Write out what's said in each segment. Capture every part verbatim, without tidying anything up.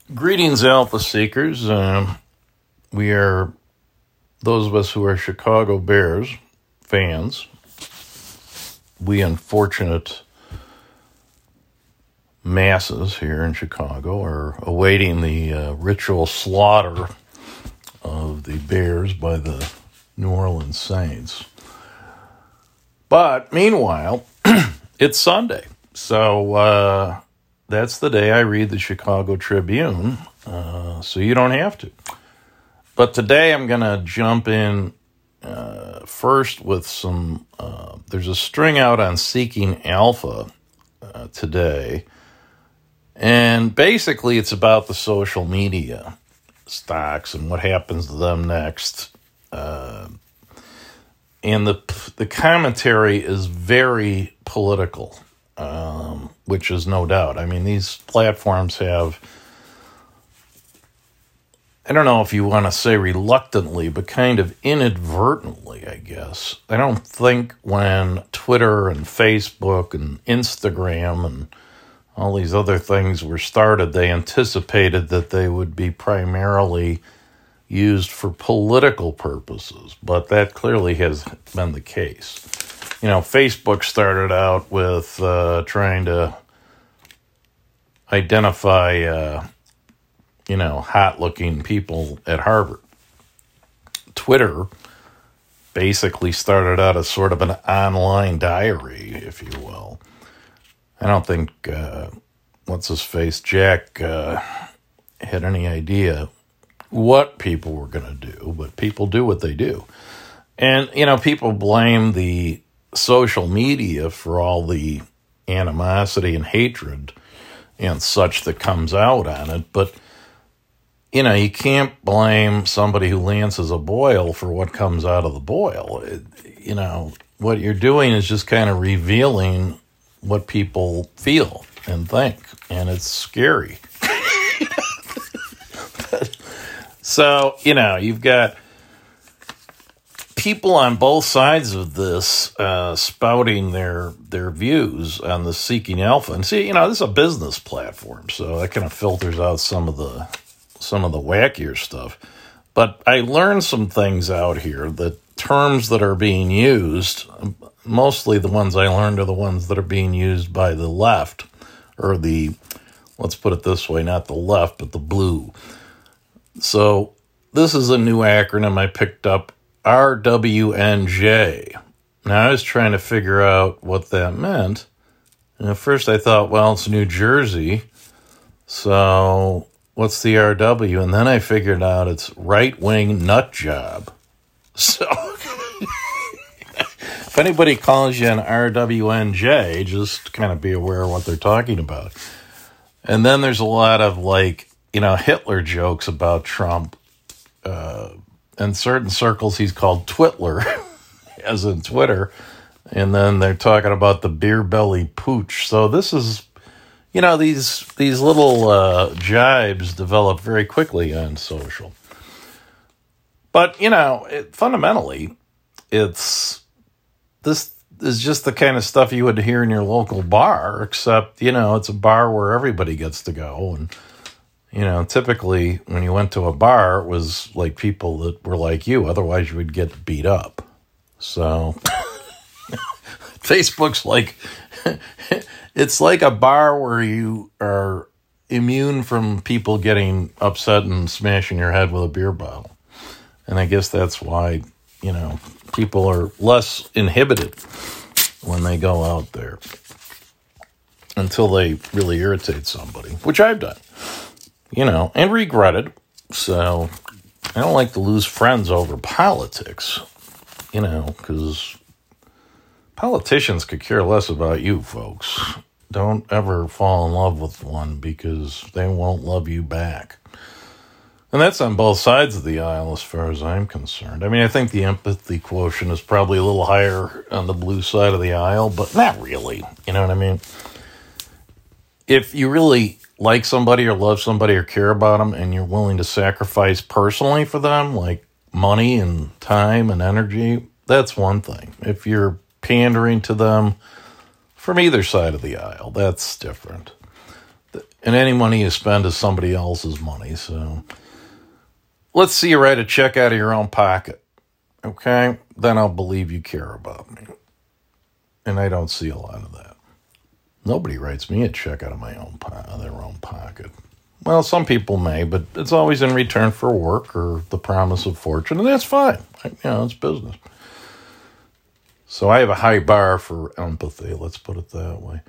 Greetings, Alpha Seekers. Um, we are, those of us who are Chicago Bears fans, we unfortunate masses here in Chicago are awaiting the uh, ritual slaughter of the Bears by the New Orleans Saints. But meanwhile, it's Sunday, so uh, that's the day I read the Chicago Tribune, uh, so you don't have to. But today I'm going to jump in uh, first with some, uh, there's a string out on Seeking Alpha uh, today, and basically it's about the social media stocks and what happens to them next. Uh, and the the commentary is very political, um, which is no doubt. I mean, these platforms have, I don't know if you want to say reluctantly, but kind of inadvertently, I guess. I don't think when Twitter and Facebook and Instagram and all these other things were started, they anticipated that they would be primarily used for political purposes, but that clearly has been the case. You know, Facebook started out with uh, trying to identify, uh, you know, hot-looking people at Harvard. Twitter basically started out as sort of an online diary, if you will. I don't think, uh, what's-his-face, Jack, uh, had any idea what people were going to do, but people do what they do. And, you know, people blame the social media for all the animosity and hatred and such that comes out on it, but, you know, you can't blame somebody who lances a boil for what comes out of the boil. It, you know, what you're doing is just kind of revealing what people feel and think, and it's scary. So, you know, you've got people on both sides of this uh, spouting their their views on the Seeking Alpha. And see, you know, this is a business platform, so that kind of filters out some of the some of the wackier stuff. But I learned some things out here. The terms that are being used, mostly the ones I learned are the ones that are being used by the left, or the, let's put it this way, not the left, but the blue. So this is a new acronym I picked up, R W N J. Now, I was trying to figure out what that meant. And at first I thought, well, it's New Jersey. So what's the R W? And then I figured out it's right-wing nut job. So if anybody calls you an R W N J, just kind of be aware of what they're talking about. And then there's a lot of, like, you know, Hitler jokes about Trump. Uh, in certain circles, he's called Twitler, as in Twitter. And then they're talking about the beer belly pooch. So this is, you know, these these little uh, jibes develop very quickly on social. But, you know, it, fundamentally, it's, this is just the kind of stuff you would hear in your local bar, except, you know, it's a bar where everybody gets to go. And, you know, typically when you went to a bar, it was like people that were like you. Otherwise, you would get beat up. So Facebook's like, it's like a bar where you are immune from people getting upset and smashing your head with a beer bottle. And I guess that's why, you know, people are less inhibited when they go out there until they really irritate somebody, which I've done. You know, and regretted. So I don't like to lose friends over politics, you know, because politicians could care less about you, folks. Don't ever fall in love with one because they won't love you back. And that's on both sides of the aisle as far as I'm concerned. I mean, I think the empathy quotient is probably a little higher on the blue side of the aisle, but not really. You know what I mean? If you really like somebody or love somebody or care about them and you're willing to sacrifice personally for them, like money and time and energy, that's one thing. If you're pandering to them from either side of the aisle, that's different. And any money you spend is somebody else's money. So let's see you write a check out of your own pocket. Okay? Then I'll believe you care about me. And I don't see a lot of that. Nobody writes me a check out of my own po- their own pocket. Well, some people may, but it's always in return for work or the promise of fortune, and that's fine. You know, it's business. So I have a high bar for empathy, let's put it that way.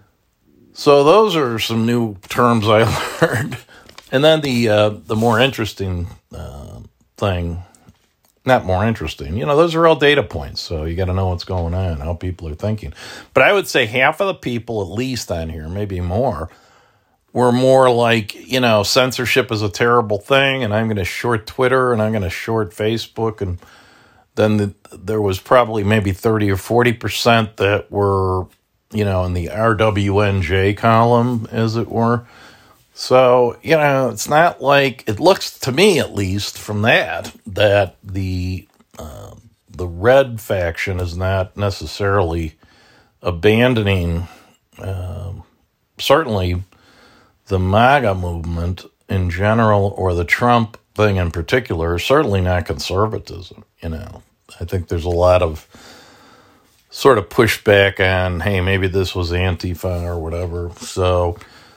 So those are some new terms I learned. And then the uh, the more interesting uh, thing, not more interesting, you know, those are all data points. So you got to know what's going on, how people are thinking. But I would say half of the people, at least on here, maybe more, were more like, you know, censorship is a terrible thing, and I'm going to short Twitter, and I'm going to short Facebook, and then the, there was probably maybe thirty or forty percent that were, you know, in the R W N J column, as it were. So, you know, it's not like, it looks to me, at least, from that, that the uh, the red faction is not necessarily abandoning, uh, certainly, the MAGA movement in general, or the Trump thing in particular, is certainly not conservatism, you know. I think there's a lot of sort of pushback on, hey, maybe this was Antifa or whatever. So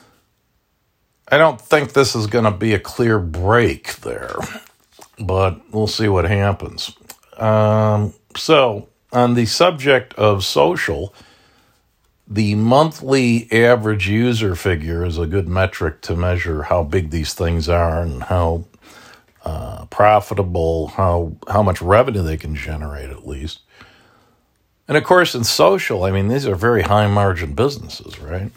I don't think this is going to be a clear break there, but we'll see what happens. Um, so on the subject of social, the monthly average user figure is a good metric to measure how big these things are and how uh, profitable, how how much revenue they can generate at least. And of course, in social, I mean, these are very high margin businesses, right?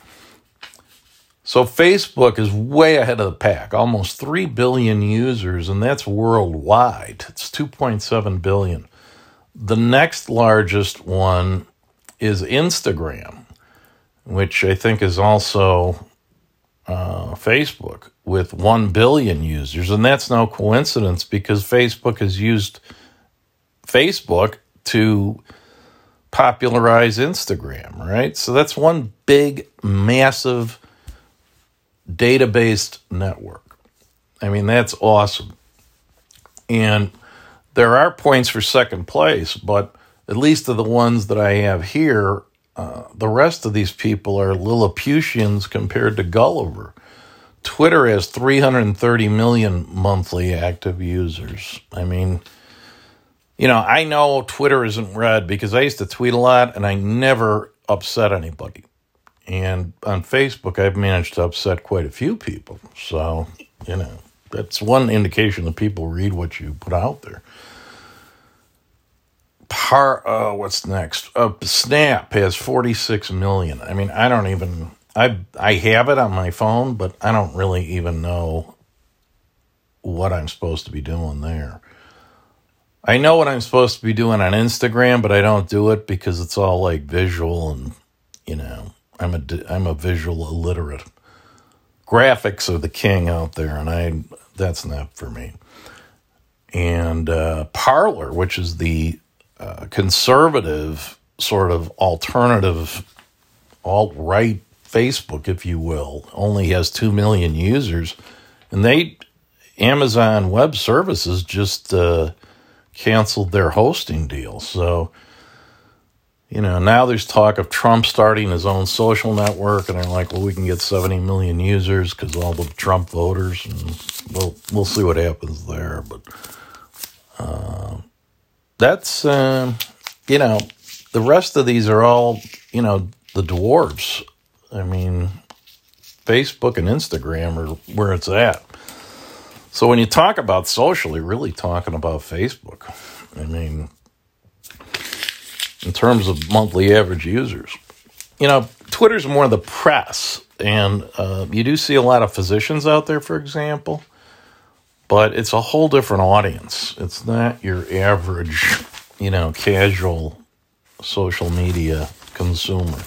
So Facebook is way ahead of the pack, almost three billion users, and that's worldwide. It's two point seven billion. The next largest one is Instagram, which I think is also uh, Facebook, with one billion users. And that's no coincidence, because Facebook has used Facebook to popularize Instagram, right? So that's one big, massive database network. I mean, that's awesome. And there are points for second place, but at least of the ones that I have here, uh, the rest of these people are Lilliputians compared to Gulliver. Twitter has three hundred thirty million monthly active users. I mean, you know, I know Twitter isn't red because I used to tweet a lot and I never upset anybody. And on Facebook, I've managed to upset quite a few people. So, you know, that's one indication that people read what you put out there. Par, uh, what's next? Uh, Snap has forty-six million. I mean, I don't even, I I have it on my phone, but I don't really even know what I'm supposed to be doing there. I know what I'm supposed to be doing on Instagram, but I don't do it because it's all like visual and, you know, I'm a, I'm a visual illiterate. Graphics are the king out there, and I that's not for me. And uh, Parler, which is the uh, conservative sort of alternative alt-right Facebook, if you will, only has two million users. And they, Amazon Web Services just uh, canceled their hosting deal. So, you know, now there's talk of Trump starting his own social network, and they're like, well, we can get seventy million users because all the Trump voters, and we'll, we'll see what happens there. But uh, that's, uh, you know, the rest of these are all, you know, the dwarves. I mean, Facebook and Instagram are where it's at. So when you talk about social, you're really talking about Facebook. I mean, in terms of monthly average users. You know, Twitter's more the press, and uh, you do see a lot of physicians out there, for example, but it's a whole different audience. It's not your average, you know, casual social media consumer.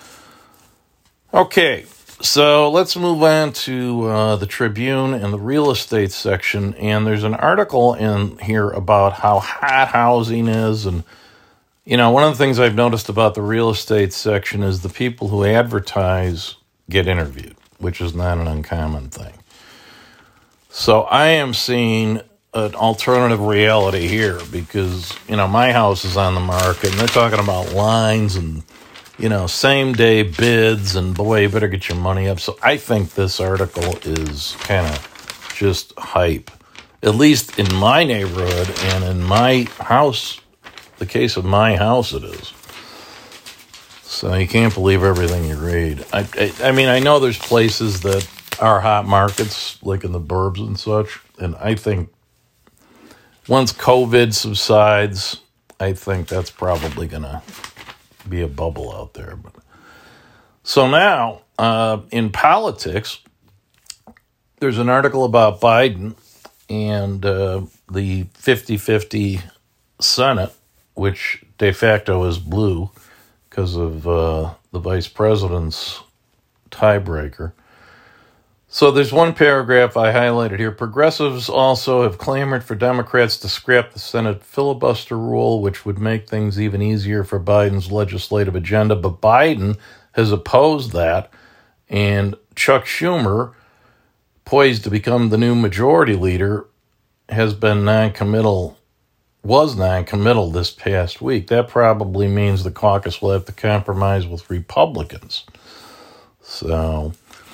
Okay, so let's move on to uh, the Tribune and the real estate section, and there's an article in here about how hot housing is. And you know, one of the things I've noticed about the real estate section is the people who advertise get interviewed. which is not an uncommon thing. So I am seeing an alternative reality here because, you know, my house is on the market and they're talking about lines and, you know, same day bids and boy, you better get your money up. So I think this article is kind of just hype, at least in my neighborhood and in my house. The case of my house, it is. So you can't believe everything you read. I, I, I mean, I know there's places that are hot markets, like in the burbs and such, and I think once COVID subsides, I think that's probably going to be a bubble out there. But so now, uh, in politics, there's an article about Biden and uh, the fifty-fifty Senate, which de facto is blue because of uh, the vice president's tiebreaker. So there's one paragraph I highlighted here. Progressives also have clamored for Democrats to scrap the Senate filibuster rule, which would make things even easier for Biden's legislative agenda. But Biden has opposed that, and Chuck Schumer, poised to become the new majority leader, has been non-committal was non-committal this past week. That probably means the caucus will have to compromise with Republicans. So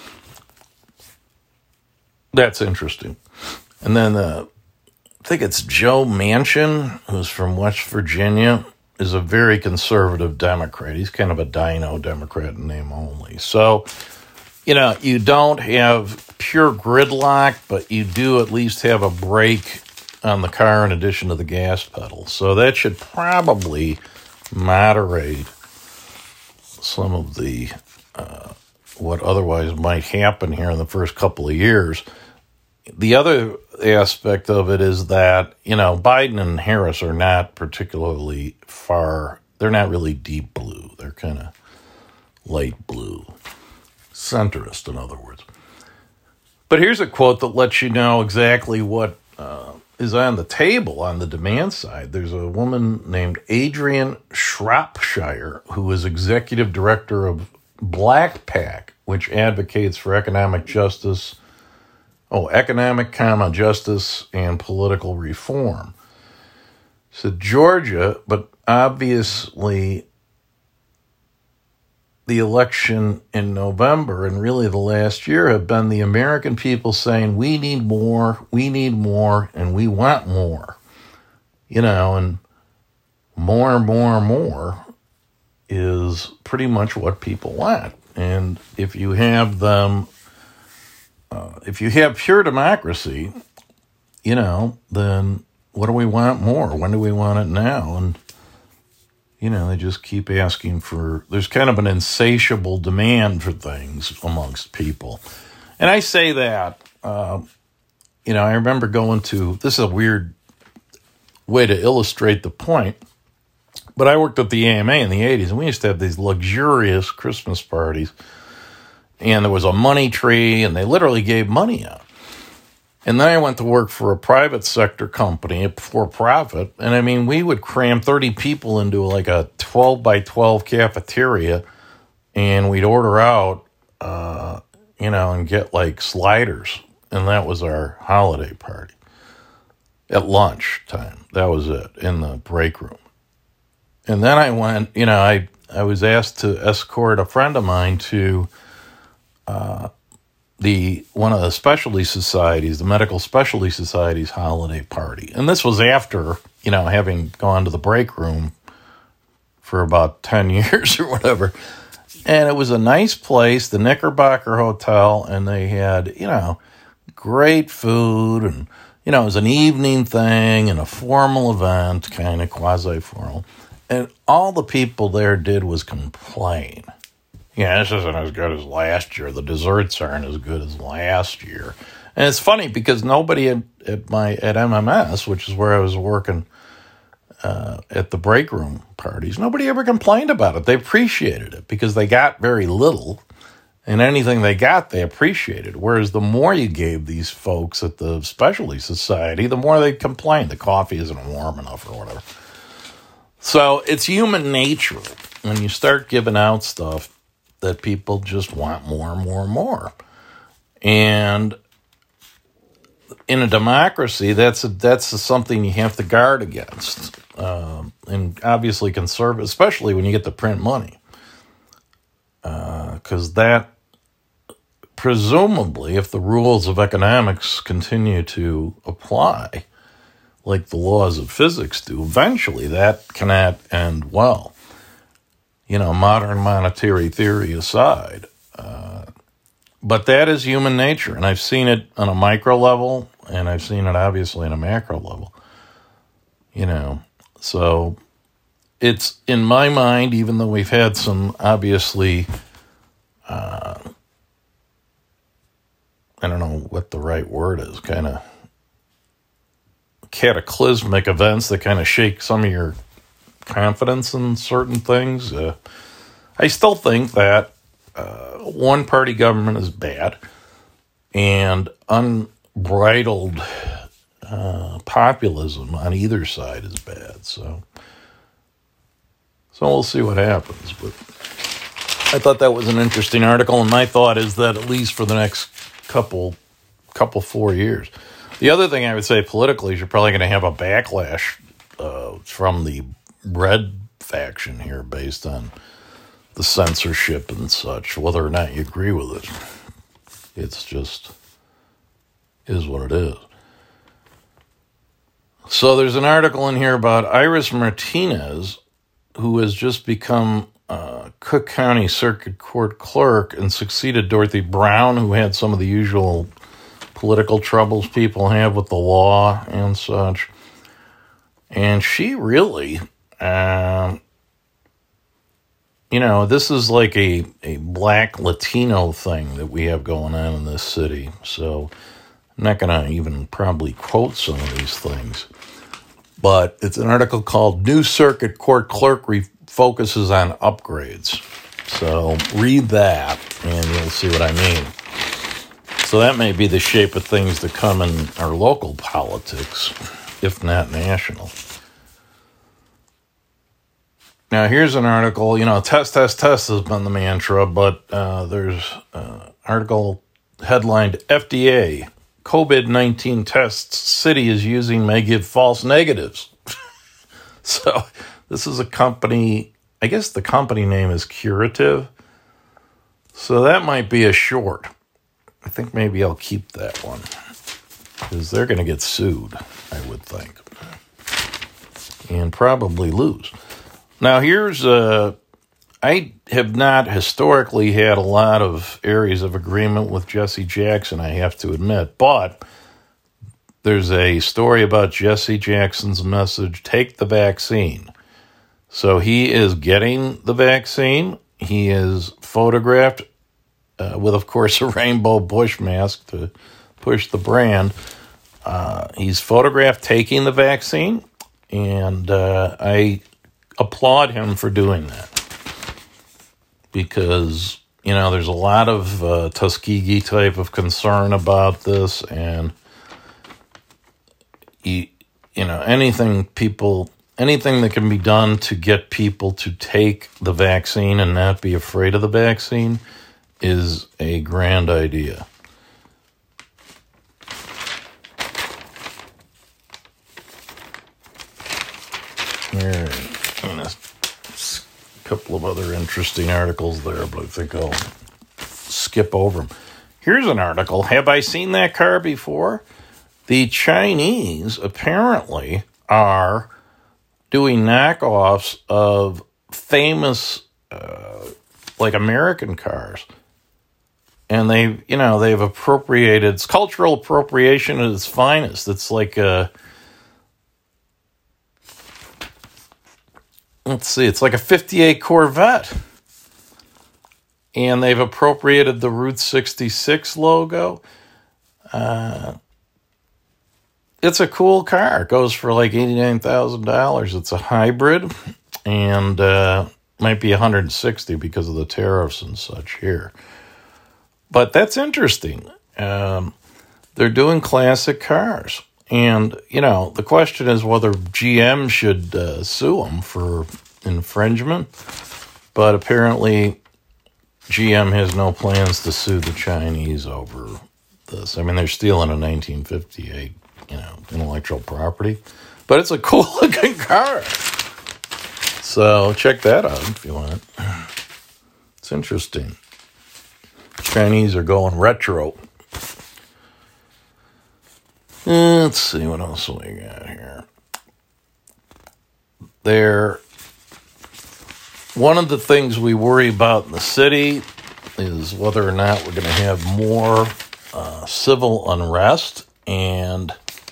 that's interesting. And then uh, I think it's Joe Manchin, who's from West Virginia, is a very conservative Democrat. He's kind of a dino Democrat in name only. So, you know, you don't have pure gridlock, but you do at least have a brake on the car in addition to the gas pedal. So that should probably moderate some of the uh, what otherwise might happen here in the first couple of years. The other aspect of it is that, you know, Biden and Harris are not particularly far. They're not really deep blue. They're kind of light blue. Centrist, in other words. But here's a quote that lets you know exactly what uh, is on the table on the demand side. There's a woman named Adrienne Shropshire, who is executive director of Black PAC, which advocates for economic justice, oh, economic, comma, justice, and political reform. So Georgia, but obviously the election in November and really the last year have been the American people saying, we need more, we need more, and we want more. You know, and more, more, more is pretty much what people want. And if you have them, uh, if you have pure democracy, you know, then what do we want more? When do we want it now? And you know, they just keep asking for, there's kind of an insatiable demand for things amongst people. And I say that, uh, you know, I remember going to, this is a weird way to illustrate the point, but I worked at the A M A in the eighties, and we used to have these luxurious Christmas parties, and there was a money tree, and they literally gave money out. And then I went to work for a private sector company, for profit. And I mean, we would cram thirty people into like a twelve by twelve cafeteria, and we'd order out, uh, you know, and get like sliders. And that was our holiday party at lunch time. That was it, in the break room. And then I went, you know, I, I was asked to escort a friend of mine to, uh, the one of the specialty societies, the medical specialty society's holiday party. And this was after, you know, having gone to the break room for about ten years or whatever. And it was a nice place, the Knickerbocker Hotel, and they had, you know, great food, and, you know, it was an evening thing and a formal event, kind of quasi-formal. And all the people there did was complain. Yeah, this isn't as good as last year. The desserts aren't as good as last year. And it's funny because nobody at, at my at M M S, which is where I was working uh, at the break room parties, nobody ever complained about it. They appreciated it because they got very little, and anything they got, they appreciated. Whereas the more you gave these folks at the specialty society, the more they complained. The coffee isn't warm enough or whatever. So it's human nature when you start giving out stuff that people just want more and more and more. And in a democracy, that's a, that's a, something you have to guard against. Um, and obviously conservative, especially when you get to print money. Because uh, that, presumably, if the rules of economics continue to apply, like the laws of physics do, eventually that cannot end well. You know, modern monetary theory aside. Uh, but that is human nature, and I've seen it on a micro level, and I've seen it obviously on a macro level. You know, so it's, in my mind, even though we've had some obviously, uh, I don't know what the right word is, kind of cataclysmic events that kind of shake some of your confidence in certain things. Uh, I still think that uh, one-party government is bad, and unbridled uh, populism on either side is bad. So, so we'll see what happens. But I thought that was an interesting article, and my thought is that at least for the next couple, couple four years. The other thing I would say politically is you're probably going to have a backlash uh, from the red faction here based on the censorship and such, whether or not you agree with it. It's just is what it is. So there's an article in here about Iris Martinez, who has just become uh, Cook County Circuit Court clerk and succeeded Dorothy Brown, who had some of the usual political troubles people have with the law and such. And she really, um, you know, this is like a, a black Latino thing that we have going on in this city. So I'm not going to even probably quote some of these things. But it's an article called New Circuit Court Clerk Refocuses on Upgrades. So read that and you'll see what I mean. So that may be the shape of things to come in our local politics, if not national. Now, here's an article, you know, test, test, test has been the mantra, but uh, there's an article headlined, F D A, COVID nineteen tests city is using may give false negatives. So this is a company, I guess the company name is Curative. So that might be a short. I think maybe I'll keep that one because they're going to get sued, I would think, and probably lose. Now, here's a, I have not historically had a lot of areas of agreement with Jesse Jackson, I have to admit, but there's a story about Jesse Jackson's message, take the vaccine. So he is getting the vaccine. He is photographed uh, with, of course, a rainbow bush mask to push the brand. Uh, he's photographed taking the vaccine, and uh, I applaud him for doing that because, you know, there's a lot of uh, Tuskegee type of concern about this, and you, you know, anything people, anything that can be done to get people to take the vaccine and not be afraid of the vaccine is a grand idea. All right. A couple of other interesting articles there, but I think I'll skip over them. Here's an article. Have I seen that car before? The Chinese apparently are doing knockoffs of famous, uh, like American cars. And they, you know, they've appropriated, it's cultural appropriation at its finest. It's like a, let's see, it's like a fifty-eight Corvette. And they've appropriated the Route sixty-six logo. Uh, it's a cool car. It goes for like eighty-nine thousand dollars. It's a hybrid and uh, might be one hundred sixty dollars because of the tariffs and such here. But that's interesting. Um, they're doing classic cars. And, you know, the question is whether G M should uh, sue them for infringement. But apparently G M has no plans to sue the Chinese over this. I mean, they're stealing a nineteen fifty-eight, you know, intellectual property, but it's a cool looking car. So check that out if you want. It's interesting. Chinese are going retro. Let's see what else we got here. There, one of the things we worry about in the city is whether or not we're going to have more uh, civil unrest. And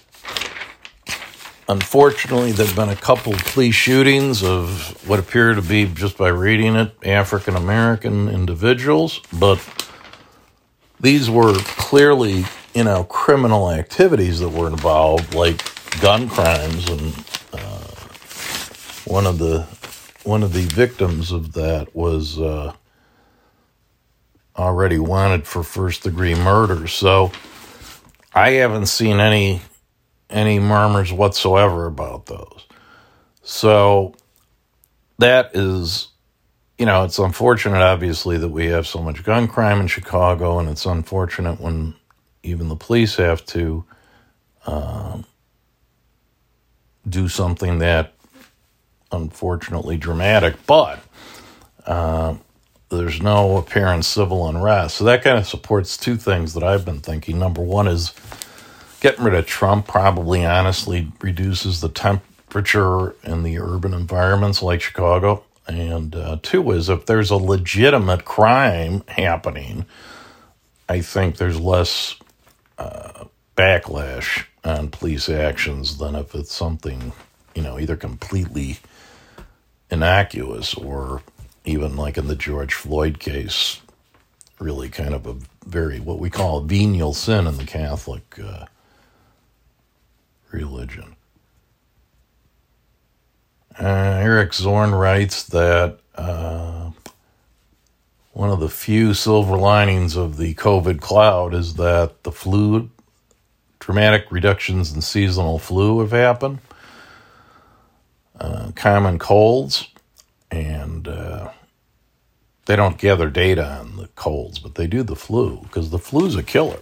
unfortunately, there have been a couple police shootings of what appear to be, just by reading it, African American individuals. But these were clearly, you know, criminal activities that were involved, like gun crimes, and uh, one of the one of the victims of that was uh, already wanted for first degree murder. So I haven't seen any any murmurs whatsoever about those. So that is, you know, it's unfortunate, obviously, that we have so much gun crime in Chicago, and it's unfortunate when even the police have to um, do something that unfortunately dramatic, but uh, there's no apparent civil unrest. So that kind of supports two things that I've been thinking. Number one is getting rid of Trump probably honestly reduces the temperature in the urban environments like Chicago. And uh, two is if there's a legitimate crime happening, I think there's less uh, backlash on police actions than if it's something, you know, either completely innocuous or even like in the George Floyd case, really kind of a very, what we call a venial sin in the Catholic uh, religion. Uh, Eric Zorn writes that uh, one of the few silver linings of the COVID cloud is that the flu, dramatic reductions in seasonal flu have happened. Uh, common colds, and uh, they don't gather data on the colds, but they do the flu, because the flu's a killer.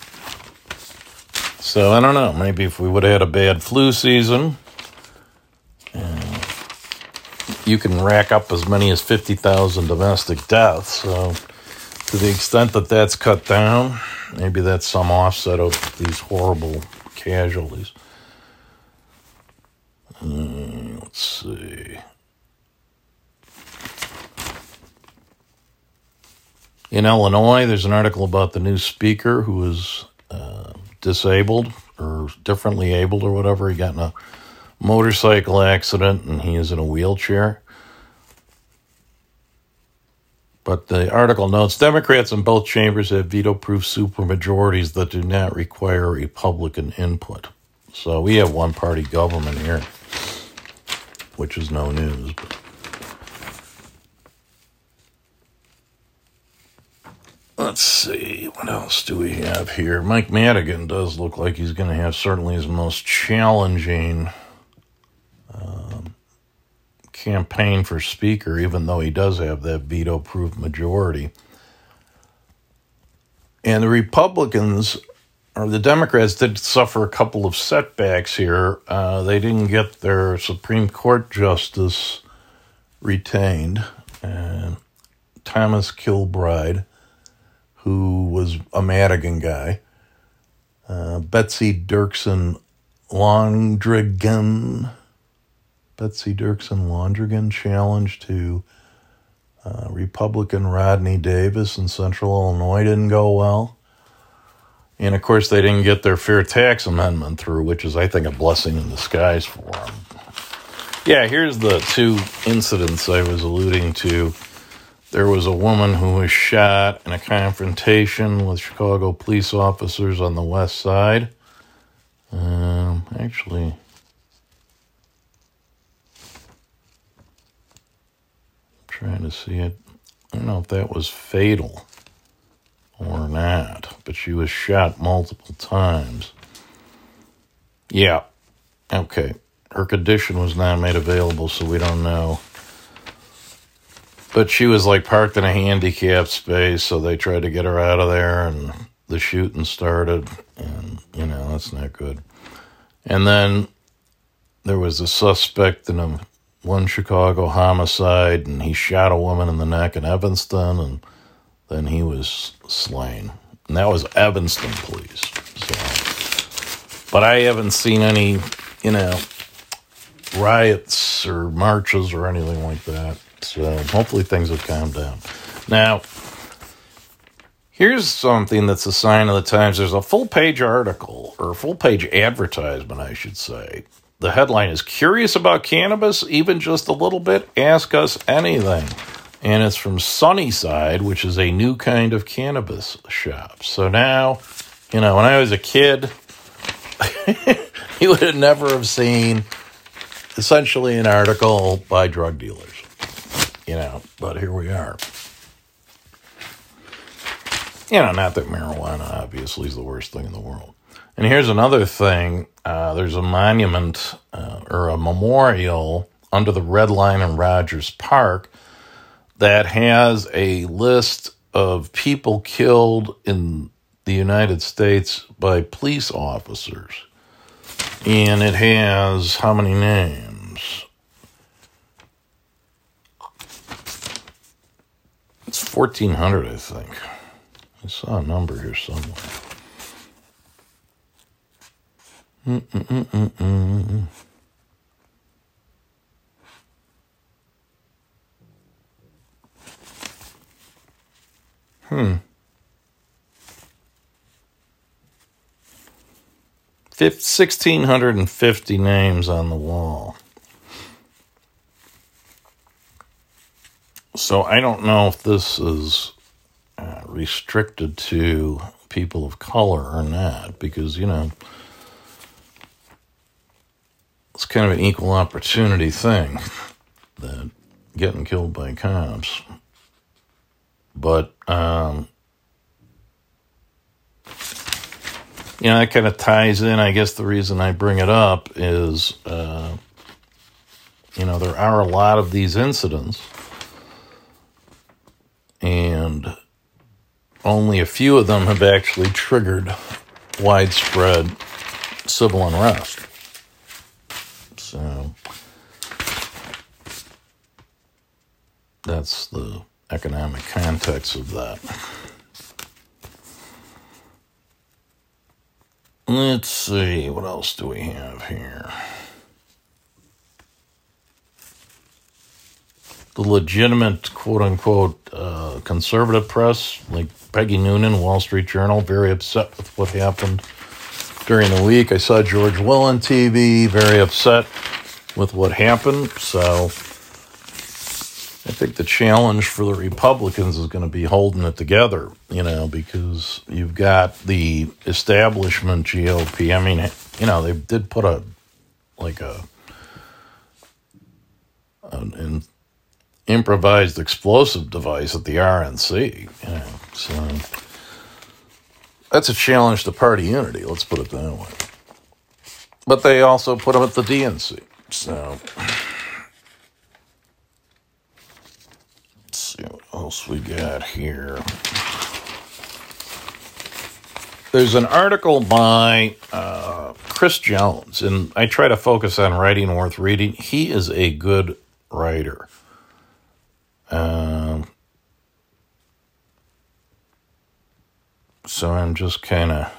So I don't know, maybe if we would have had a bad flu season, uh, you can rack up as many as fifty thousand domestic deaths. So to the extent that that's cut down, maybe that's some offset of these horrible casualties. Mm, let's see. In Illinois, there's an article about the new speaker who is uh, disabled or differently abled or whatever. He got in a motorcycle accident and he is in a wheelchair. But the article notes, Democrats in both chambers have veto-proof supermajorities that do not require Republican input. So we have one-party government here, which is no news. But let's see, what else do we have here? Mike Madigan does look like he's going to have certainly his most challenging um, campaign for speaker, even though he does have that veto-proof majority. And the Republicans, or the Democrats, did suffer a couple of setbacks here. Uh, they didn't get their Supreme Court justice retained, and Thomas Kilbride, who was a Madigan guy. Uh, Betsy Dirksen Londrigan, Betsy Dirksen Londrigan challenge to uh, Republican Rodney Davis in Central Illinois didn't go well. And, of course, they didn't get their fair tax amendment through, which is, I think, a blessing in disguise for them. Yeah, here's the two incidents I was alluding to. There was a woman who was shot in a confrontation with Chicago police officers on the west side. Um, actually, I'm trying to see it. I don't know if that was fatal or not, but she was shot multiple times. Yeah, okay. Her condition was not made available, so we don't know. But she was like parked in a handicapped space, so they tried to get her out of there, and the shooting started, and, you know, that's not good. And then there was a suspect in a one Chicago homicide, and he shot a woman in the neck in Evanston, and then he was slain. And that was Evanston police. So, but I haven't seen any, you know, riots or marches or anything like that. So hopefully things have calmed down. Now, here's something that's a sign of the times. There's a full-page article, or a full-page advertisement, I should say. The headline is, "Curious about cannabis? Even just a little bit? Ask us anything." And it's from Sunnyside, which is a new kind of cannabis shop. So now, you know, when I was a kid, you would have never have seen essentially an article by drug dealers. You know, but here we are. You know, not that marijuana obviously is the worst thing in the world. And here's another thing. Uh, there's a monument uh, or a memorial under the Red Line in Rogers Park that has a list of people killed in the United States by police officers. And it has how many names? It's fourteen hundred, I think. I saw a number here somewhere. Mm-mm-mm-mm-mm. Hmm. one thousand six hundred fifty names on the wall. So I don't know if this is uh, restricted to people of color or not, because, you know, it's kind of an equal opportunity thing, that getting killed by cops. But, um, you know, that kind of ties in. I guess the reason I bring it up is, uh, you know, there are a lot of these incidents, and only a few of them have actually triggered widespread civil unrest. So that's the economic context of that. Let's see, what else do we have here? The legitimate, quote-unquote, uh, conservative press, like Peggy Noonan, Wall Street Journal, very upset with what happened during the week. I saw George Will on T V, very upset with what happened. So I think the challenge for the Republicans is going to be holding it together, you know, because you've got the establishment G O P. I mean, you know, they did put a, like a, an, an improvised explosive device at the R N C, you know, so that's a challenge to party unity, let's put it that way. But they also put them at the D N C, so let's see what else we got here. There's an article by uh, Chris Jones, and I try to focus on writing worth reading. He is a good writer. Um, so I'm just kind of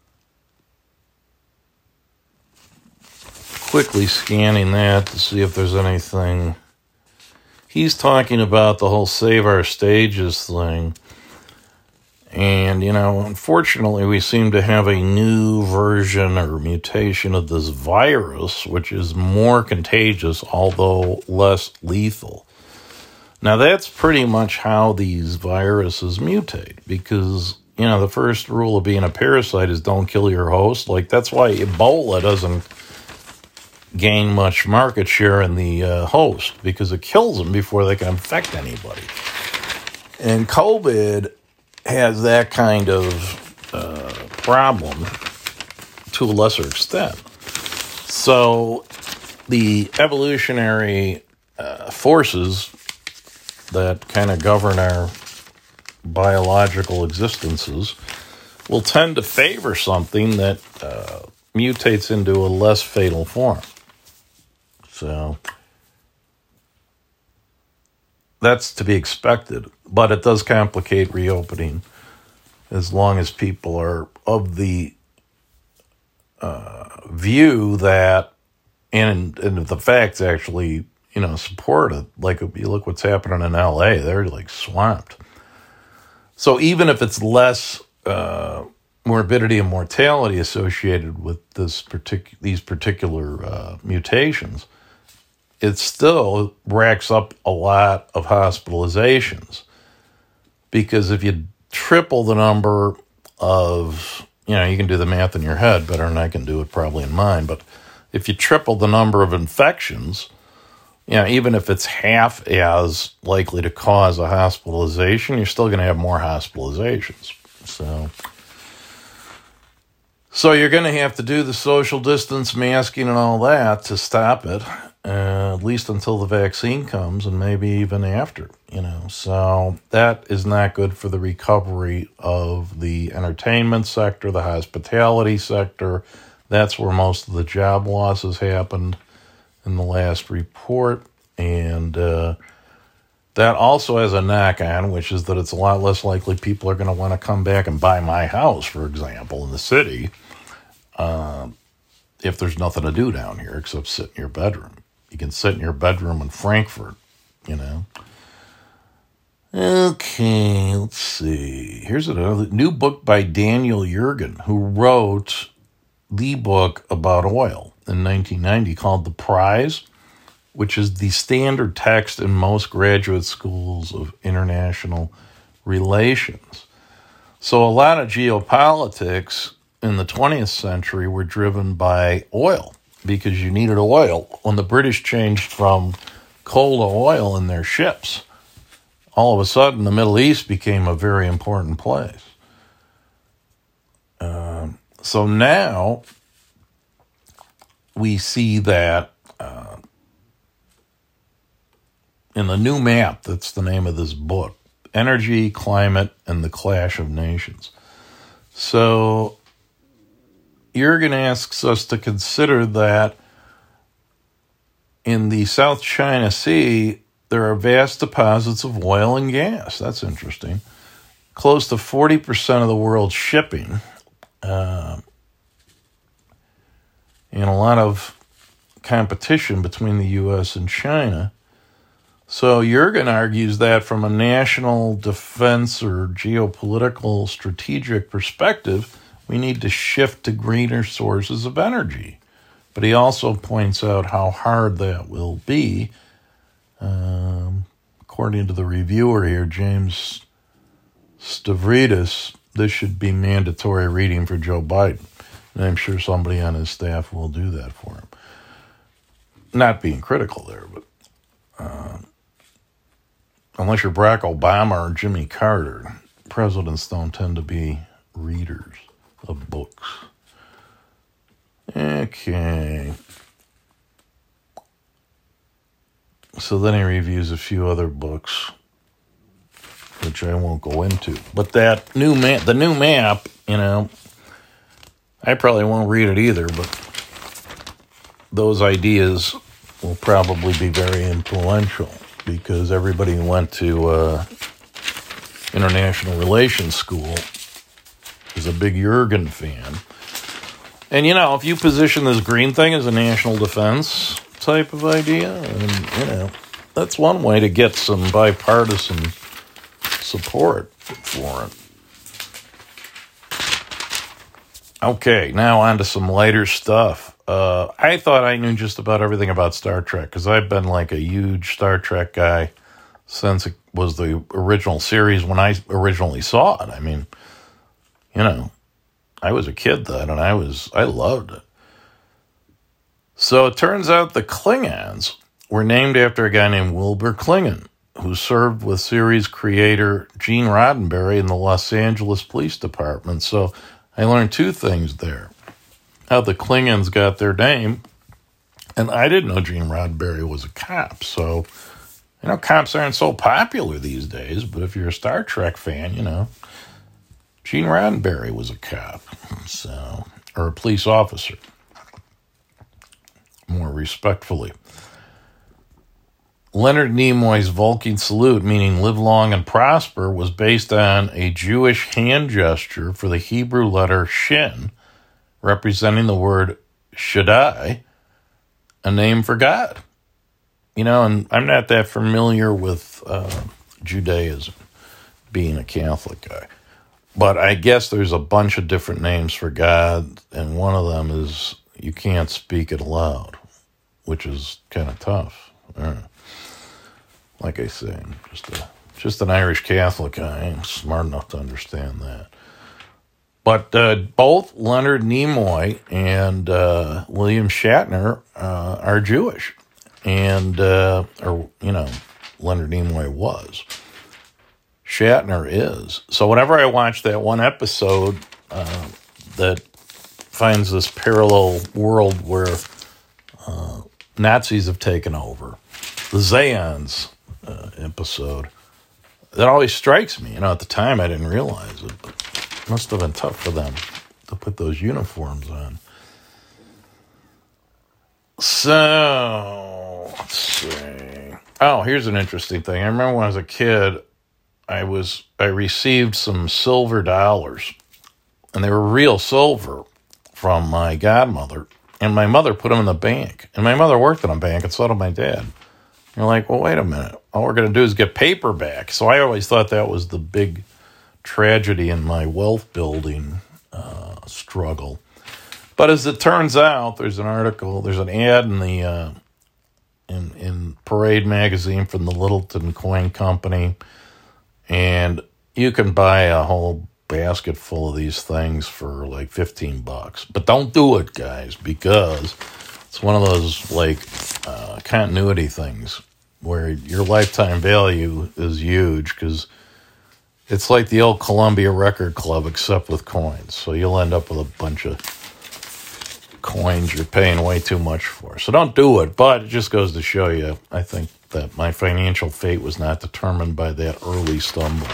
quickly scanning that to see if there's anything. He's talking about the whole Save Our Stages thing. And, you know, unfortunately, we seem to have a new version or mutation of this virus, which is more contagious, although less lethal. Now, that's pretty much how these viruses mutate, because, you know, the first rule of being a parasite is don't kill your host. Like, that's why Ebola doesn't gain much market share in the uh, host, because it kills them before they can infect anybody. And COVID has that kind of uh, problem to a lesser extent. So the evolutionary uh, forces that kind of govern our biological existences will tend to favor something that uh, mutates into a less fatal form. So that's to be expected, but it does complicate reopening as long as people are of the uh, view that, and, and the facts actually, you know, support it. Like, if you look what's happening in L A, they're like swamped. So even if it's less uh, morbidity and mortality associated with this partic- these particular uh, mutations, it still racks up a lot of hospitalizations. Because if you triple the number of, you know, you can do the math in your head better than I can do it probably in mine, but if you triple the number of infections, you know, even if it's half as likely to cause a hospitalization, you're still going to have more hospitalizations. So, so you're going to have to do the social distance, masking, and all that to stop it, uh, at least until the vaccine comes, and maybe even after, you know. So that is not good for the recovery of the entertainment sector, the hospitality sector. That's where most of the job losses happened in the last report. And uh, that also has a knock-on, which is that it's a lot less likely people are going to want to come back and buy my house, for example, in the city, uh, if there's nothing to do down here except sit in your bedroom. You can sit in your bedroom in Frankfurt, you know. Okay, let's see. Here's another new book by Daniel Yergin, who wrote the book about oil in nineteen ninety called The Prize, which is the standard text in most graduate schools of international relations. So a lot of geopolitics in the twentieth century were driven by oil, because you needed oil. When the British changed from coal to oil in their ships, all of a sudden the Middle East became a very important place. Um, so now we see that uh, in the new map, that's the name of this book, Energy, Climate, and the Clash of Nations. So Yergin asks us to consider that in the South China Sea, there are vast deposits of oil and gas. That's interesting. Close to forty percent of the world's shipping, uh, and a lot of competition between the U S and China. So Yergin argues that from a national defense or geopolitical strategic perspective, we need to shift to greener sources of energy. But he also points out how hard that will be. Um, according to the reviewer here, James Stavridis, this should be mandatory reading for Joe Biden. And I'm sure somebody on his staff will do that for him. Not being critical there, but uh, unless you're Barack Obama or Jimmy Carter, presidents don't tend to be readers of books. Okay. So then he reviews a few other books, which I won't go into. But that new map, the new map, you know, I probably won't read it either, but those ideas will probably be very influential because everybody who went to uh, international relations school is a big Yergin fan. And, you know, if you position this green thing as a national defense type of idea, and, you know, that's one way to get some bipartisan support for it. Okay, now on to some lighter stuff. Uh, I thought I knew just about everything about Star Trek because I've been like a huge Star Trek guy since it was the original series when I originally saw it. I mean, you know, I was a kid then and I was, I loved it. So it turns out the Klingons were named after a guy named Wilbur Klingon, who served with series creator Gene Roddenberry in the Los Angeles Police Department. So I learned two things there. How the Klingons got their name, and I didn't know Gene Roddenberry was a cop. So, you know, cops aren't so popular these days, but if you're a Star Trek fan, you know, Gene Roddenberry was a cop, so or a police officer, more respectfully. Leonard Nimoy's Vulcan salute, meaning live long and prosper, was based on a Jewish hand gesture for the Hebrew letter Shin, representing the word Shaddai, a name for God. You know, and I'm not that familiar with uh, Judaism, being a Catholic guy. But I guess there's a bunch of different names for God, and one of them is you can't speak it aloud, which is kind of tough. Right. Like I say, I'm just a just an Irish Catholic guy. I'm smart enough to understand that. But uh, both Leonard Nimoy and uh, William Shatner uh, are Jewish, and uh, or you know, Leonard Nimoy was. Shatner is. So whenever I watch that one episode uh, that finds this parallel world where uh, Nazis have taken over, the Zayans uh, episode, that always strikes me. You know, at the time I didn't realize it, but it must have been tough for them to put those uniforms on. So, let's see. Oh, here's an interesting thing. I remember when I was a kid, I was I received some silver dollars, and they were real silver from my godmother, and my mother put them in the bank. And my mother worked in a bank, and so did my dad. You're like, well, wait a minute. All we're going to do is get paper back. So I always thought that was the big tragedy in my wealth building uh, struggle. But as it turns out, there's an article, there's an ad in the uh, in in Parade magazine from the Littleton Coin Company, and you can buy a whole basket full of these things for like fifteen bucks. But don't do it, guys, because it's one of those like uh, continuity things where your lifetime value is huge, because it's like the old Columbia Record Club except with coins. So you'll end up with a bunch of coins you're paying way too much for. So don't do it, but it just goes to show you, I think, that my financial fate was not determined by that early stumble.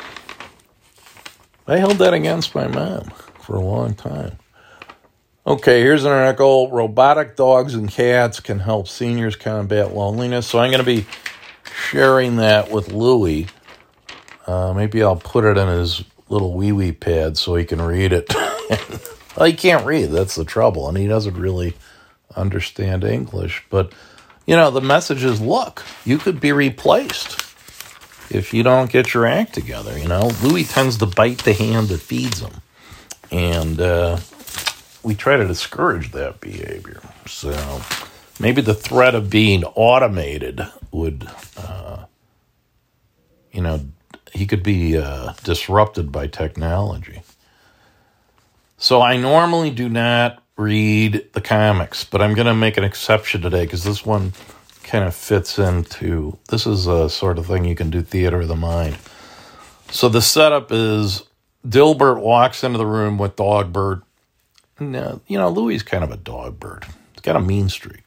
I held that against my mom for a long time. Okay, here's an article. Robotic dogs and cats can help seniors combat loneliness. So I'm going to be sharing that with Louie. Uh, maybe I'll put it in his little wee-wee pad so he can read it. Well, he can't read. That's the trouble. And he doesn't really understand English. But, you know, the message is, look, you could be replaced if you don't get your act together. You know, Louis tends to bite the hand that feeds him. And uh, we try to discourage that behavior. So maybe the threat of being automated would, uh, you know, he could be uh, disrupted by technology. So I normally do not read the comics, but I'm going to make an exception today because this one kind of fits into, this is a sort of thing you can do theater of the mind. So the setup is Dilbert walks into the room with Dogbert. And, uh, you know, Louie's kind of a Dogbert. He's got a mean streak.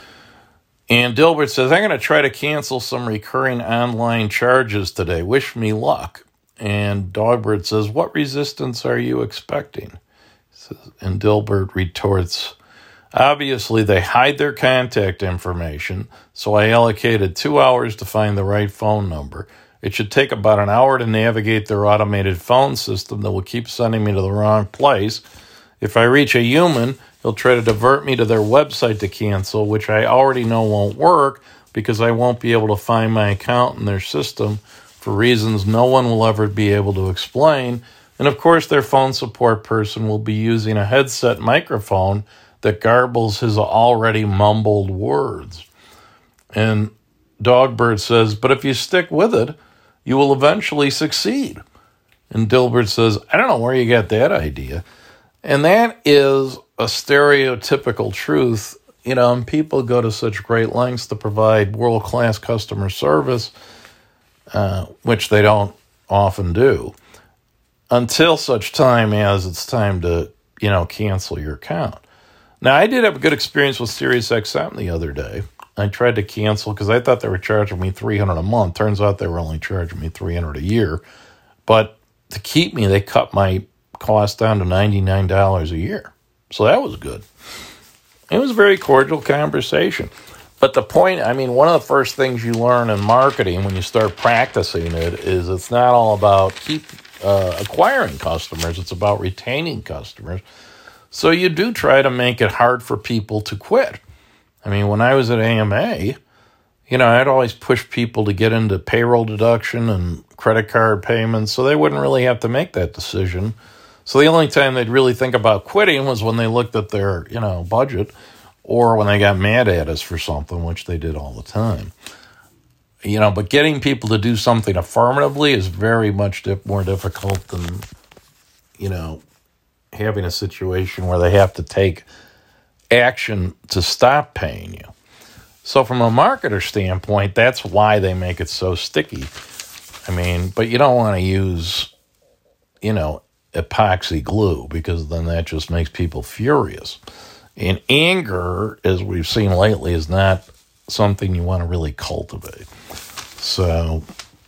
And Dilbert says, I'm going to try to cancel some recurring online charges today. Wish me luck. And Dogbert says, what resistance are you expecting? And Dilbert retorts, obviously they hide their contact information, so I allocated two hours to find the right phone number. It should take about an hour to navigate their automated phone system that will keep sending me to the wrong place. If I reach a human, he'll try to divert me to their website to cancel, which I already know won't work because I won't be able to find my account in their system for reasons no one will ever be able to explain. And of course, their phone support person will be using a headset microphone that garbles his already mumbled words. And Dogbert says, but if you stick with it, you will eventually succeed. And Dilbert says, I don't know where you got that idea. And that is a stereotypical truth. You know, and people go to such great lengths to provide world-class customer service, uh, which they don't often do, until such time as it's time to, you know, cancel your account. Now, I did have a good experience with SiriusXM the other day. I tried to cancel because I thought they were charging me three hundred dollars a month. Turns out they were only charging me three hundred dollars a year. But to keep me, they cut my cost down to ninety-nine dollars a year. So that was good. It was a very cordial conversation. But the point, I mean, one of the first things you learn in marketing when you start practicing it is it's not all about keep uh, acquiring customers. It's about retaining customers. So you do try to make it hard for people to quit. I mean, when I was at A M A, you know, I'd always push people to get into payroll deduction and credit card payments so they wouldn't really have to make that decision. So the only time they'd really think about quitting was when they looked at their, you know, budget or when they got mad at us for something, which they did all the time. You know, but getting people to do something affirmatively is very much dip- more difficult than, you know, having a situation where they have to take action to stop paying you. So from a marketer standpoint, that's why they make it so sticky. I mean, but you don't want to use, you know, epoxy glue because then that just makes people furious. And anger, as we've seen lately, is not something you want to really cultivate. So,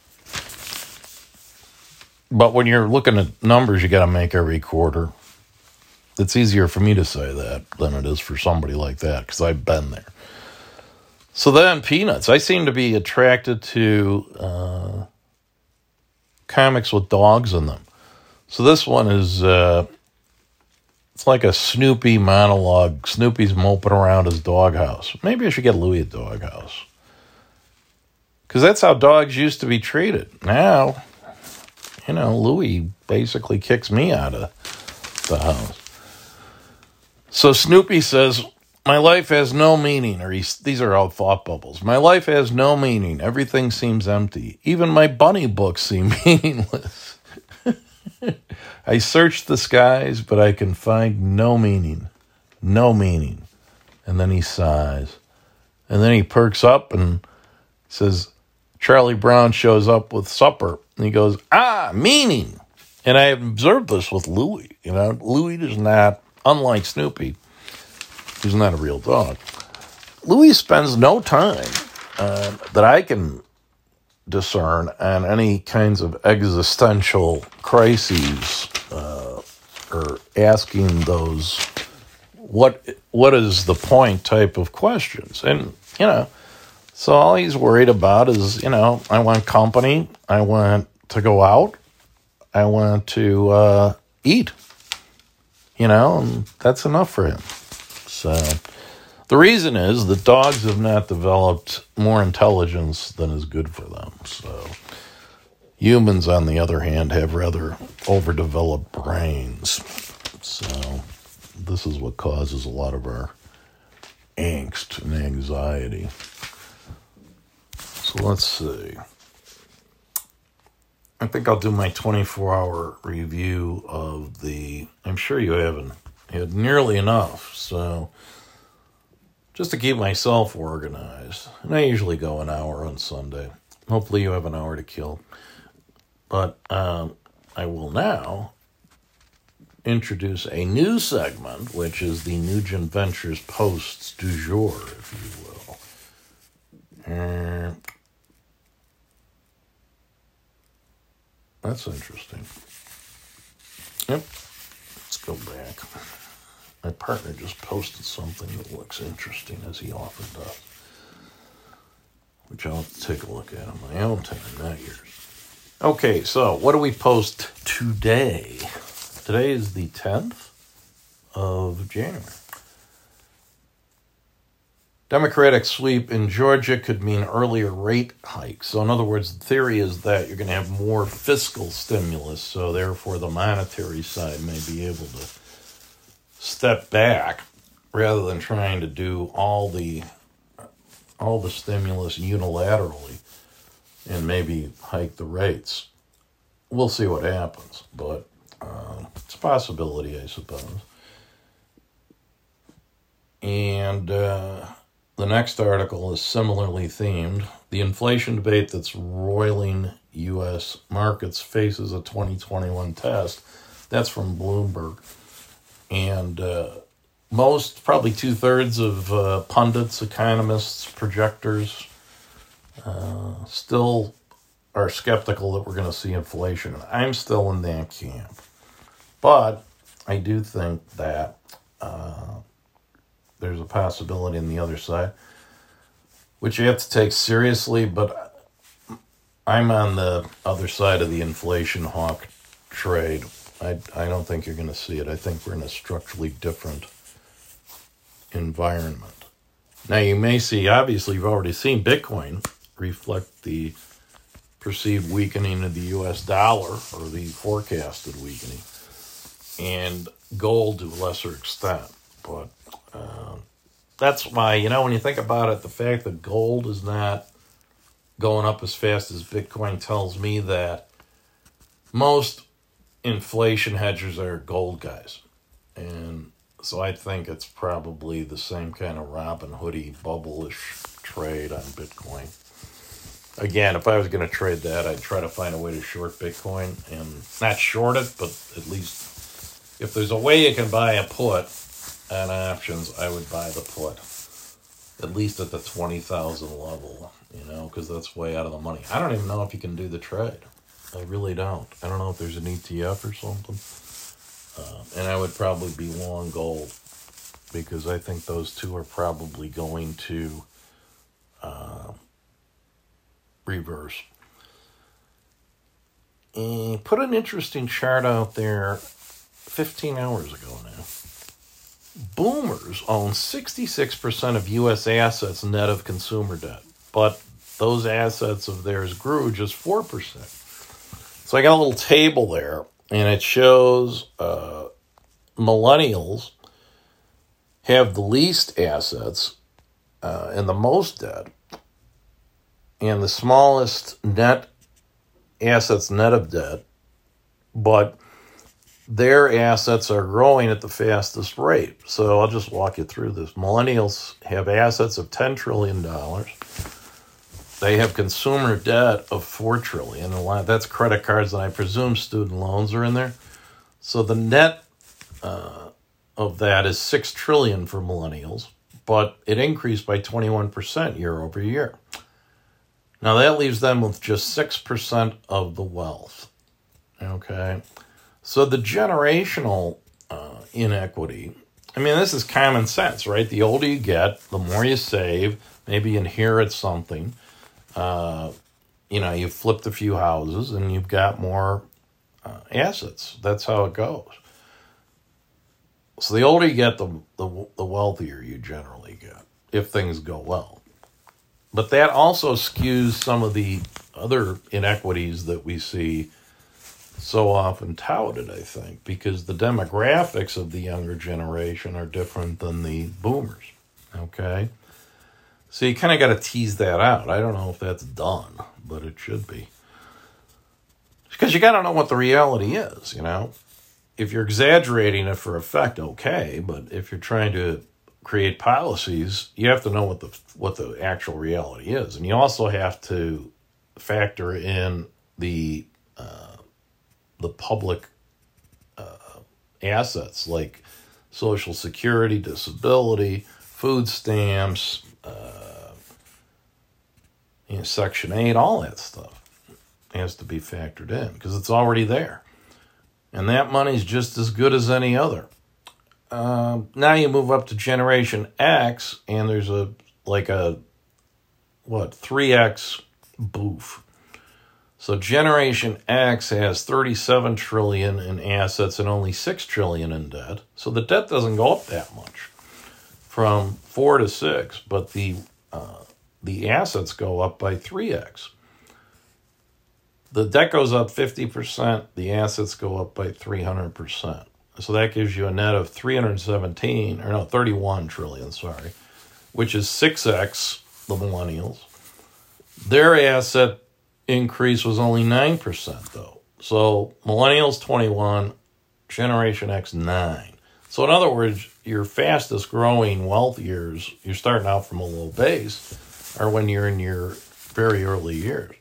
but when you're looking at numbers you got to make every quarter, it's easier for me to say that than it is for somebody like that because I've been there. So then Peanuts. I seem to be attracted to uh, comics with dogs in them. So this one is, uh, it's like a Snoopy monologue. Snoopy's moping around his doghouse. Maybe I should get Louie a doghouse. Because that's how dogs used to be treated. Now, you know, Louie basically kicks me out of the house. So Snoopy says, my life has no meaning, or he's, these are all thought bubbles. My life has no meaning. Everything seems empty. Even my bunny books seem meaningless. I search the skies, but I can find no meaning. No meaning. And then he sighs. And then he perks up and says, Charlie Brown shows up with supper. And he goes, ah, meaning. And I have observed this with Louie. You know, Louie does not, unlike Snoopy, who's not a real dog, Louie spends no time uh, that I can discern on any kinds of existential crises uh, or asking those what what is the point type of questions. And, you know, so all he's worried about is, you know, I want company, I want to go out, I want to uh, eat, you know, and that's enough for him. So the reason is that dogs have not developed more intelligence than is good for them. So humans, on the other hand, have rather overdeveloped brains. So this is what causes a lot of our angst and anxiety. So let's see. I think I'll do my twenty-four hour review of the, I'm sure you haven't had nearly enough, so just to keep myself organized. And I usually go an hour on Sunday. Hopefully you have an hour to kill. But um, I will now introduce a new segment, which is the Nugent Ventures Posts du jour, if you will. And that's interesting. Yep. Let's go back. My partner just posted something that looks interesting, as he often does, which I'll have to take a look at on my own time, not yours. Okay, so what do we post today? Today is the tenth of January. Democratic sweep in Georgia could mean earlier rate hikes. So in other words, the theory is that you're going to have more fiscal stimulus, so therefore the monetary side may be able to step back rather than trying to do all the all the stimulus unilaterally and maybe hike the rates. We'll see what happens, but uh, it's a possibility, I suppose. And uh, the next article is similarly themed. The inflation debate that's roiling U S markets faces a twenty twenty-one test. That's from Bloomberg. And uh, most, probably two-thirds of uh, pundits, economists, projectors, uh, still are skeptical that we're going to see inflation. I'm still in that camp. But I do think that uh, there's a possibility on the other side, which you have to take seriously, but I'm on the other side of the inflation hawk trade. I, I don't think you're going to see it. I think we're in a structurally different environment. Now, you may see, obviously, you've already seen Bitcoin reflect the perceived weakening of the U S dollar, or the forecasted weakening, and gold to a lesser extent. But uh, that's why, you know, when you think about it, the fact that gold is not going up as fast as Bitcoin tells me that most inflation hedgers are gold guys. And so I think it's probably the same kind of Robin Hoodie bubble-ish trade on Bitcoin. Again, if I was going to trade that, I'd try to find a way to short Bitcoin, and not short it, but at least if there's a way you can buy a put on options, I would buy the put, at least at the twenty thousand level, you know, because that's way out of the money. I don't even know if you can do the trade. I really don't. I don't know if there's an E T F or something. Uh, and I would probably be long gold, because I think those two are probably going to uh, reverse. And put an interesting chart out there fifteen hours ago now. Boomers own sixty-six percent of U S assets net of consumer debt, but those assets of theirs grew just four percent. So I got a little table there, and it shows uh, millennials have the least assets uh, and the most debt, and the smallest net assets net of debt, but their assets are growing at the fastest rate. So I'll just walk you through this. Millennials have assets of ten trillion dollars. They have consumer debt of four trillion dollars. That's credit cards, and I presume student loans are in there. So the net uh, of that is six trillion dollars for millennials, but it increased by twenty-one percent year over year. Now that leaves them with just six percent of the wealth. Okay. So the generational uh, inequity, I mean, this is common sense, right? The older you get, the more you save, maybe you inherit something. Uh, you know, you've flipped a few houses and you've got more uh, assets. That's how it goes. So the older you get, the, the the wealthier you generally get, if things go well. But that also skews some of the other inequities that we see so often touted, I think, because the demographics of the younger generation are different than the boomers, okay? So you kind of got to tease that out. I don't know if that's done, but it should be. Because you got to know what the reality is, you know? If you're exaggerating it for effect, okay, but if you're trying to create policies, you have to know what the what the actual reality is. And you also have to factor in the uh, the public uh, assets like Social Security, disability, food stamps, uh, you know, Section eight, all that stuff has to be factored in because it's already there. And that money's just as good as any other. Uh, now you move up to Generation X, and there's a, like a, what, three X boof. So Generation X has thirty-seven trillion dollars in assets and only six trillion dollars in debt. So the debt doesn't go up that much, from four to six, but the uh, the assets go up by three X. The debt goes up fifty percent, the assets go up by three hundred percent. So that gives you a net of three hundred seventeen, or no, thirty-one trillion, sorry, which is six X the millennials. Their asset increase was only nine percent, though. So millennials, twenty-one, Generation X, nine. So in other words, your fastest growing wealth years, you're starting out from a low base, are when you're in your very early years.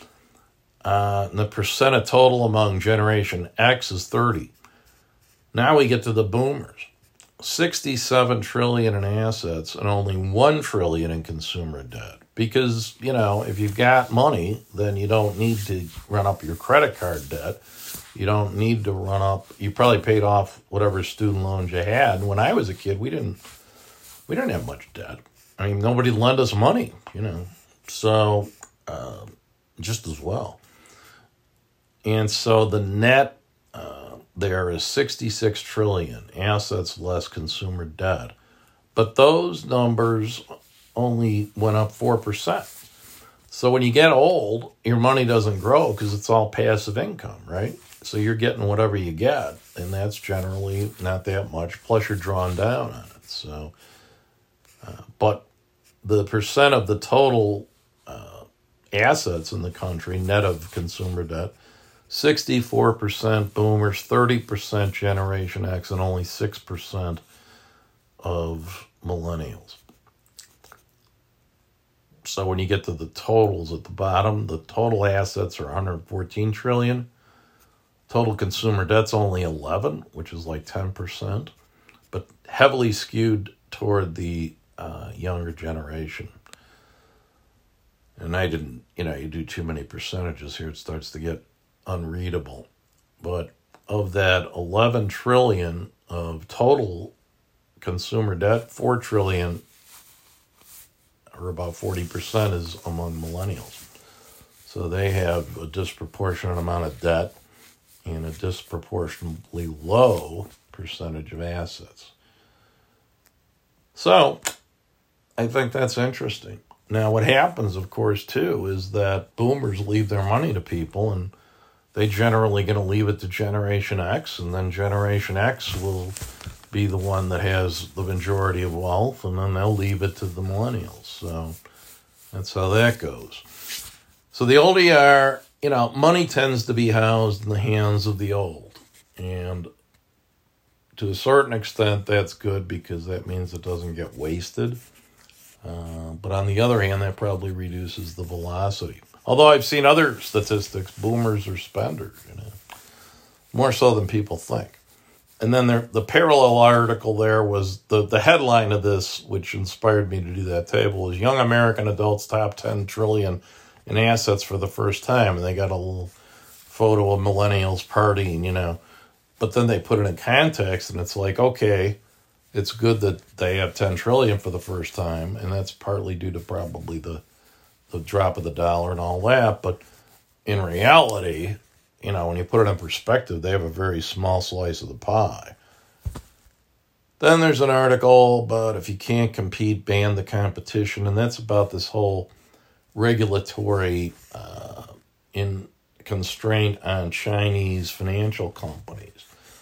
Uh, and the percent of total among Generation X is thirty. Now we get to the boomers. sixty-seven trillion dollars in assets and only one trillion dollars in consumer debt. because, you know, if you've got money, then you don't need to run up your credit card debt. You don't need to run up. You probably paid off whatever student loans you had. When I was a kid, we didn't we didn't have much debt. I mean, nobody lent us money, you know. So uh, just as well. And so the net uh, there is sixty-six trillion assets less consumer debt. But those numbers only went up four percent. So when you get old, your money doesn't grow because it's all passive income, right? So you're getting whatever you get, and that's generally not that much. Plus, you're drawn down on it. So, uh, but the percent of the total uh, assets in the country, net of consumer debt, sixty-four percent boomers, thirty percent Generation X, and only six percent of millennials. So when you get to the totals at the bottom, the total assets are one hundred fourteen trillion. Total consumer debt's only eleven, which is like ten percent, but heavily skewed toward the uh, younger generation. And I didn't, you know, you do too many percentages here, it starts to get unreadable. But of that eleven trillion of total consumer debt, four trillion, or about forty percent, is among millennials. So they have a disproportionate amount of debt and a disproportionately low percentage of assets. So I think that's interesting. Now, what happens, of course, too, is that boomers leave their money to people, and they generally going to leave it to Generation X, and then Generation X will be the one that has the majority of wealth, and then they'll leave it to the millennials. So that's how that goes. So the older you are, you know, money tends to be housed in the hands of the old. And to a certain extent, that's good because that means it doesn't get wasted. Uh, but on the other hand, that probably reduces the velocity. Although I've seen other statistics, boomers are spenders, you know, more so than people think. And then there, the parallel article there was the, the headline of this, which inspired me to do that table, is Young American Adults Top ten Trillion in Assets for the First Time. And they got a little photo of millennials partying, you know. But then they put it in context, and it's like, okay, it's good that they have ten trillion for the first time, and that's partly due to probably the the drop of the dollar and all that. But in reality, you know, when you put it in perspective, they have a very small slice of the pie. Then there's an article about if you can't compete, ban the competition, and that's about this whole regulatory uh, in constraint on Chinese financial companies.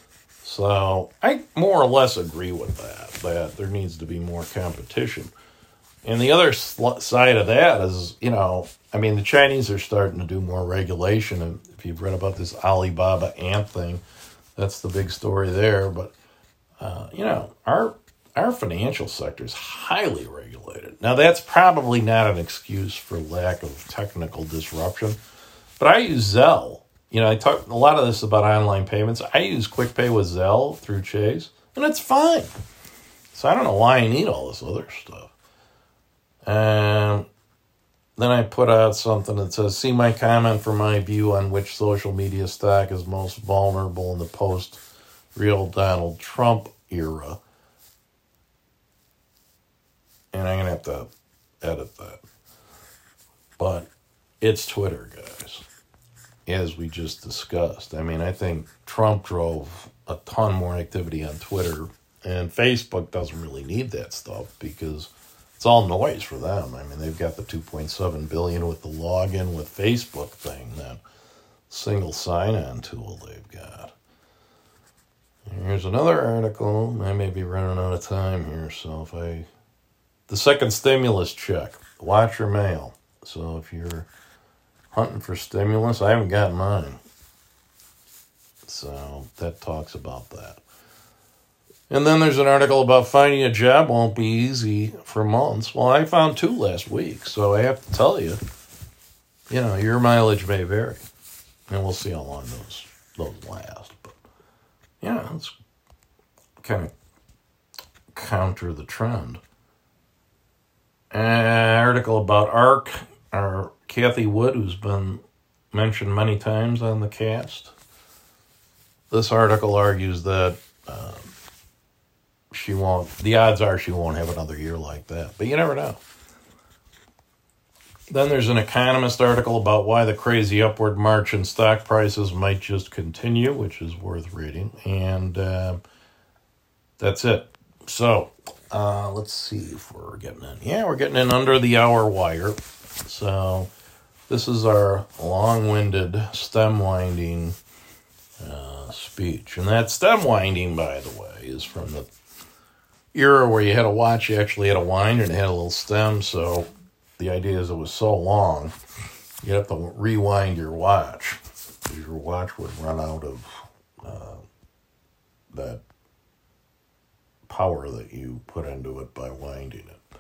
So I more or less agree with that, that there needs to be more competition. And the other sl- side of that is, you know, I mean, the Chinese are starting to do more regulation. And if you've read about this Alibaba Ant thing, that's the big story there. But, uh, you know, our our financial sector is highly regulated. Now, that's probably not an excuse for lack of technical disruption. But I use Zelle. You know, I talk a lot of this about online payments. I use QuickPay with Zelle through Chase, and it's fine. So I don't know why I need all this other stuff. And then I put out something that says, see my comment for my view on which social media stack is most vulnerable in the post-real Donald Trump era. And I'm going to have to edit that. But it's Twitter, guys, as we just discussed. I mean, I think Trump drove a ton more activity on Twitter, and Facebook doesn't really need that stuff because it's all noise for them. I mean, they've got the two point seven billion dollars with the login with Facebook thing, that single sign-on tool they've got. Here's another article. I may be running out of time here, so if I... The second stimulus check. Watch your mail. So if you're hunting for stimulus, I haven't got mine. So that talks about that. And then there's an article about finding a job won't be easy for months. Well, I found two last week, so I have to tell you, you know, your mileage may vary. And we'll see how long those those last. But, yeah, it's kind of counter the trend. article about ARC, our Kathy Wood, who's been mentioned many times on the cast. This article argues that um, she won't, the odds are she won't have another year like that, but you never know. Then there's an Economist article about why the crazy upward march in stock prices might just continue, which is worth reading. And uh, that's it. So uh, let's see if we're getting in. Yeah, we're getting in under the hour wire. So this is our long-winded stem winding uh, speech. And that stem winding, by the way, is from the era where you had a watch, you actually had a wind and it had a little stem, so the idea is it was so long, you have to rewind your watch. Your watch would run out of uh, that power that you put into it by winding it.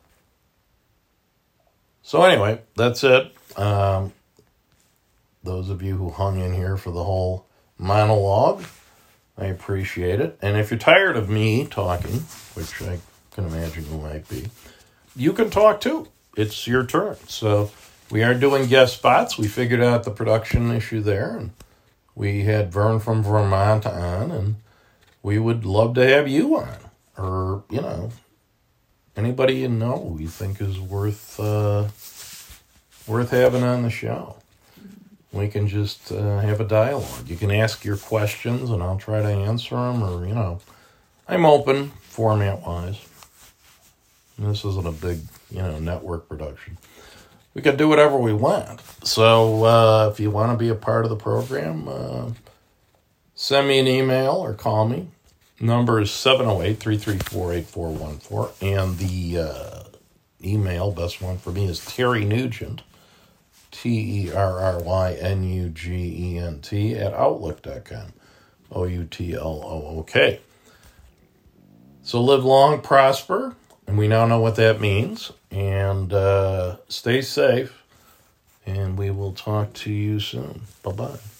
So anyway, that's it. Um, those of you who hung in here for the whole monologue, I appreciate it. And if you're tired of me talking, which I can imagine you might be, you can talk too. It's your turn. So we are doing guest spots. We figured out the production issue there, and we had Vern from Vermont on, and we would love to have you on, or, you know, anybody you know you think is worth uh, worth having on the show. We can just uh, have a dialogue. You can ask your questions, and I'll try to answer them, or, you know, I'm open format-wise. This isn't a big, you know, network production. We can do whatever we want. So uh, if you want to be a part of the program, uh, send me an email or call me. Number is seven oh eight, three three four, eight four one four. And the uh, email, best one for me, is Terry Nugent, T E R R Y N U G E N T, at outlook dot com. O U T L O O K. So live long, prosper. And we now know what that means. And uh, stay safe. And we will talk to you soon. Bye-bye.